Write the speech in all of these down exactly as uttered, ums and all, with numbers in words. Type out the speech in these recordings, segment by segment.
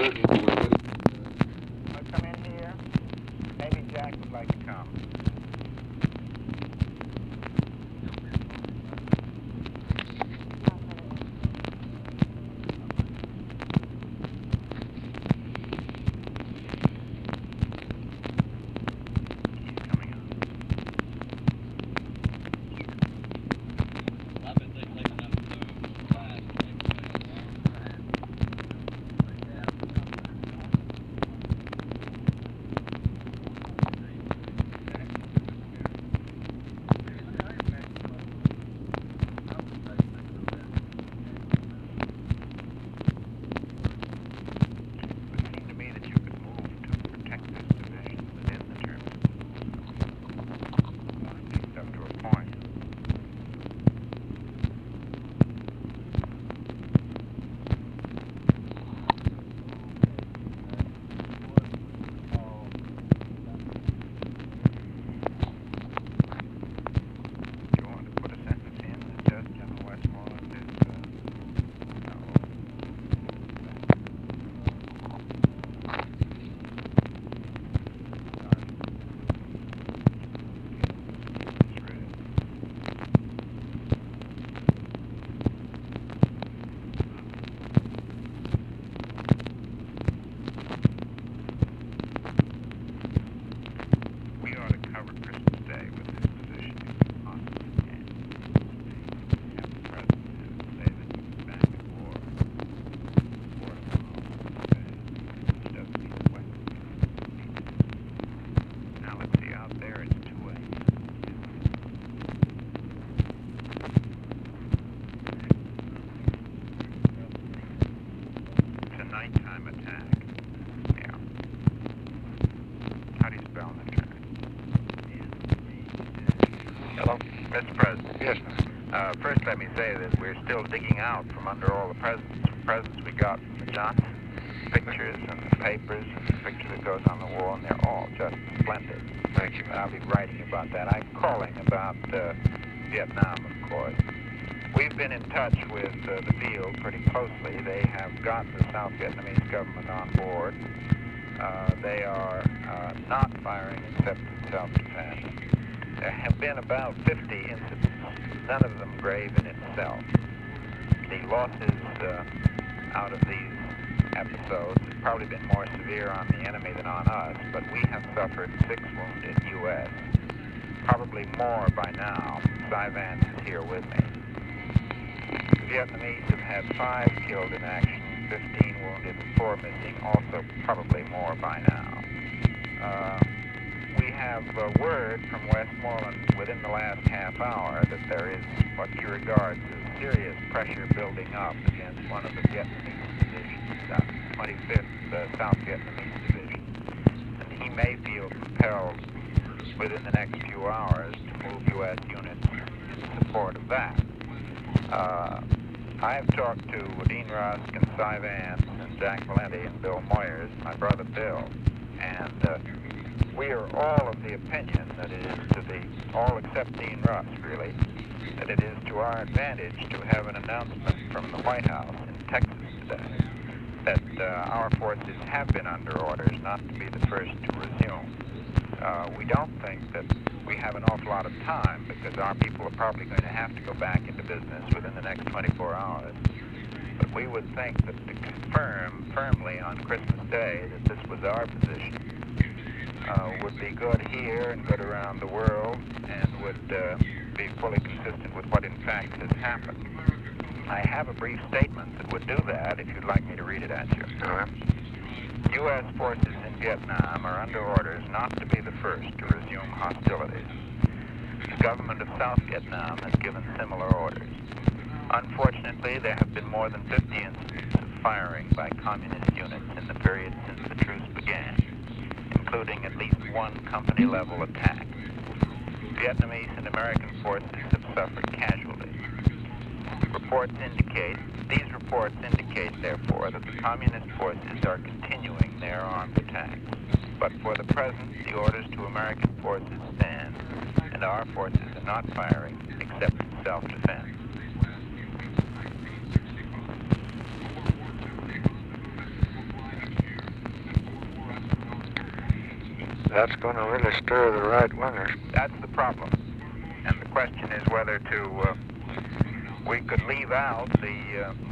come in here? Maybe Jack would like to come. Mister President. Yes, sir. Uh, first, let me say that we're still digging out from under all the presents, presents we got from the Johnson. Pictures and the papers and the picture that goes on the wall, and they're all just splendid. Thank you. I'll be writing about that. I'm calling about uh, Vietnam, of course. We've been in touch with uh, the field pretty closely. They have got the South Vietnamese government on board. Uh, they are uh, not firing except in self-defense. There have been about fifty incidents, none of them grave in itself. The losses uh, out of these episodes have probably been more severe on the enemy than on us, but we have suffered six wounded U S Probably more by now. Cy Vance is here with me. The Vietnamese have had five killed in action, fifteen wounded, and four missing, also probably more by now. Uh, we have uh, word from Westmoreland within the last half hour that there is what he regards as serious pressure building up against one of the Vietnamese divisions, uh, twenty-fifth uh, South Vietnamese Division. And he may feel compelled within the next few hours to move U S units in support of that. Uh, I've talked to Dean Rusk and Cy Vance and Jack Valenti and Bill Moyers, my brother Bill, and uh, we are all of the opinion that it is to the, all except Dean Rusk really, that it is to our advantage to have an announcement from the White House in Texas today that uh, our forces have been under orders not to be the first to resume. Uh, we don't think that we have an awful lot of time because our people are probably going to have to go back into business within the next twenty-four hours. But we would think that to confirm firmly on Christmas Day that this was our position uh, would be good here and good around the world and would uh, be fully consistent with what in fact has happened. I have a brief statement that would do that if you'd like me to read it at you. All right. U S forces in Vietnam are under orders not to be the first to resume hostilities. The government of South Vietnam has given similar orders. Unfortunately, there have been more than fifty incidents of firing by communist units in the period since the truce began, including at least one company-level attack. Vietnamese and American forces have suffered casualties. Reports indicate, these reports indicate, therefore, that the communist forces are continuing their armed attacks. But for the present, the orders to American forces stand, and our forces are not firing except in self-defense. that's going to really stir the right-wingers. That's the problem. And the question is whether to, uh, we could leave out the, uh,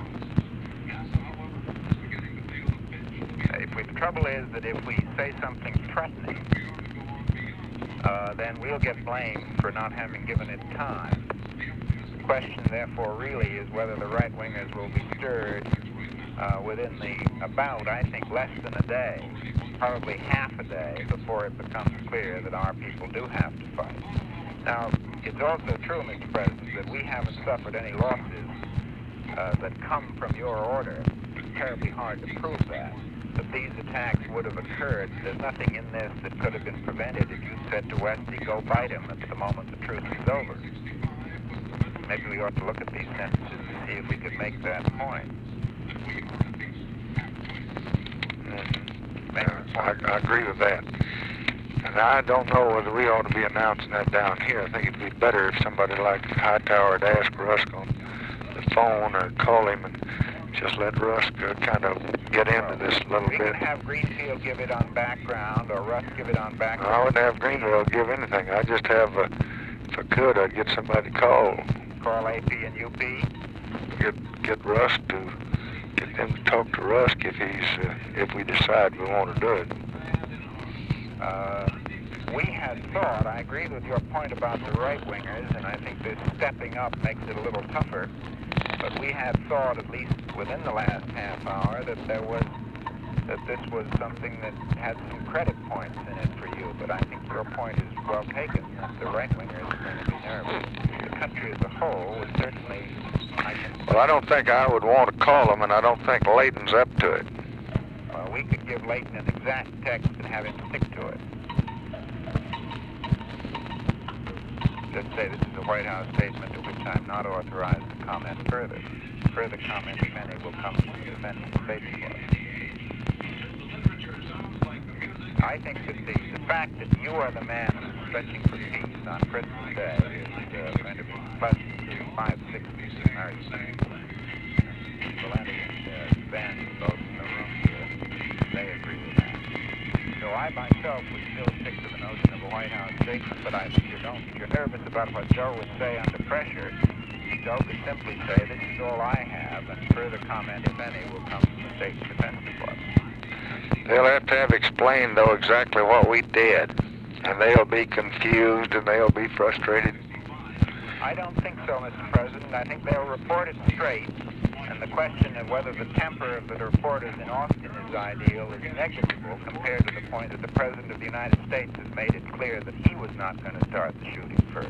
if we, the trouble is that if we say something threatening, uh, then we'll get blamed for not having given it time. The question, therefore, really is whether the right-wingers will be stirred uh, within the, about, I think, less than a day, probably half a day, before it becomes clear that our people do have to fight. Now, it's also true, Mister President, that we haven't suffered any losses uh, that come from your order. It's terribly hard to prove that. That these attacks would have occurred. There's nothing in this that could have been prevented if you said to Westy, go bite him at the moment the truce is over. Maybe we ought to look at these sentences to see if we could make that point. Mm-hmm. I, I agree with that. And I don't know whether we ought to be announcing that down here. I think it'd be better if somebody like Hightower would ask Rusk on the phone or call him and just let Rusk uh, kind of get into this a little we bit. We can have Greenfield give it on background or Rusk give it on background. I wouldn't have Greenfield give anything. I'd just have, uh, if I could, I'd get somebody to call. Call A P and U P? Get, get Rusk to, get them to talk to Rusk if he's, uh, if we decide we want to do it. Uh, we had thought, I agree with your point about the right-wingers, and I think this stepping up makes it a little tougher, but we had thought, at least within the last half hour, that there was, that this was something that had some credit points in it for you, but I think your point is well taken, that the right-wingers are going to be nervous. The country as a whole would certainly, I can... Well, I don't think I would want to call them, and I don't think Layton's up to it. Well, we could give Layton an exact text and have him stick to it. Just say this is a White House statement to which I'm not authorized to comment further. Further comment, if any, will come from the defending State Department. I think that the, the fact that you are the man who's stretching for peace on Christmas Day is uh, going to be pleasant to five-sixths of Americans. Valenti and uh, Van both in the room here, they agree with that. So I myself would still stick to the notion of a White House statement, but I think you don't. If you're nervous about what Joe would say under pressure, Joe could simply say, this is all I have, and further comment, if any, will come from the State Defense Department. They'll have to have explained, though, exactly what we did, and they'll be confused and they'll be frustrated. I don't think so, Mister President. I think they'll report it straight, and the question of whether the temper of the reporters in Austin is ideal is negligible compared to the point that the President of the United States has made it clear that he was not going to start the shooting first.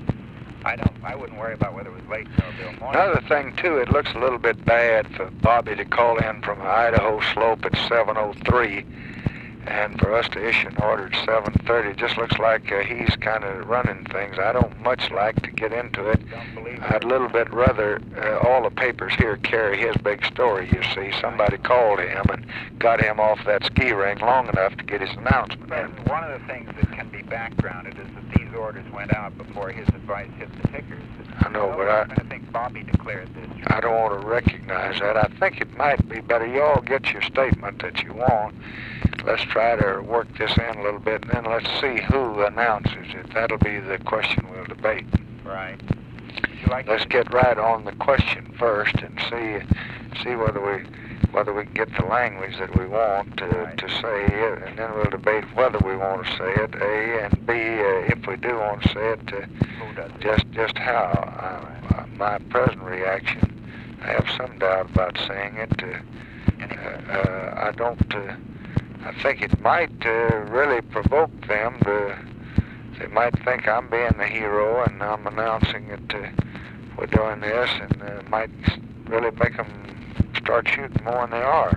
I don't, I wouldn't worry about whether it was Layton or Bill Moynihan. Another thing, too, it looks a little bit bad for Bobby to call in from Idaho Slope at seven oh three, and for us to issue an order at seven thirty. It just looks like uh, he's kind of running things. I don't much like to get into it. Don't believe I'd a little bit rather uh, all the papers here carry his big story, you see. Somebody called him and got him off that ski ring long enough to get his announcement in. One of the things that can be backgrounded is that these orders went out before his advice hit the tickers. I know, but I, I think Bobby declared this. I don't want to recognize that. I think it might be better. You all get your statement that you want. Let's try to work this in a little bit, and then let's see who announces it. That'll be the question we'll debate. Right. You like Let's get right on the question first and see see whether we whether we can get the language that we want to, right. to say it, and then we'll debate whether we want to say it, A, and B, uh, if we do want to say it, uh, Who does it? just just how. Uh, uh, my present reaction, I have some doubt about saying it. Uh, uh, uh, I don't. Uh, I think it might uh, really provoke them to. They might think I'm being the hero and I'm announcing it. Uh, we're doing this, and uh, might really make them start shooting more than they are.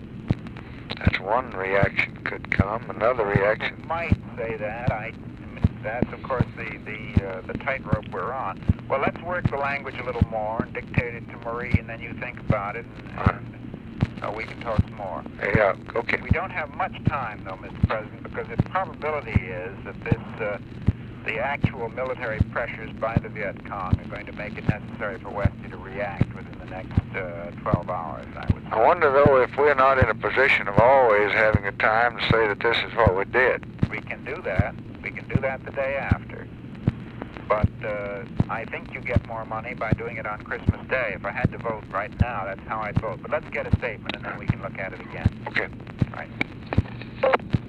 That's one reaction could come. Another reaction might say that. I. That's of course the the uh, the tightrope we're on. Well, let's work the language a little more and dictate it to Marie, and then you think about it, and, and uh, we can talk some more. Yeah. Okay. We don't have much time, though, Mister President, because the probability is that this. Uh, The actual military pressures by the Viet Cong are going to make it necessary for Westy to react within the next uh, twelve hours, I would say. I wonder, though, if we're not in a position of always having a time to say that this is what we did. we can do that. We can do that the day after. But uh, I think you get more money by doing it on Christmas Day. If I had to vote right now, that's how I'd vote. But let's get a statement, and then we can look at it again. Okay. Right.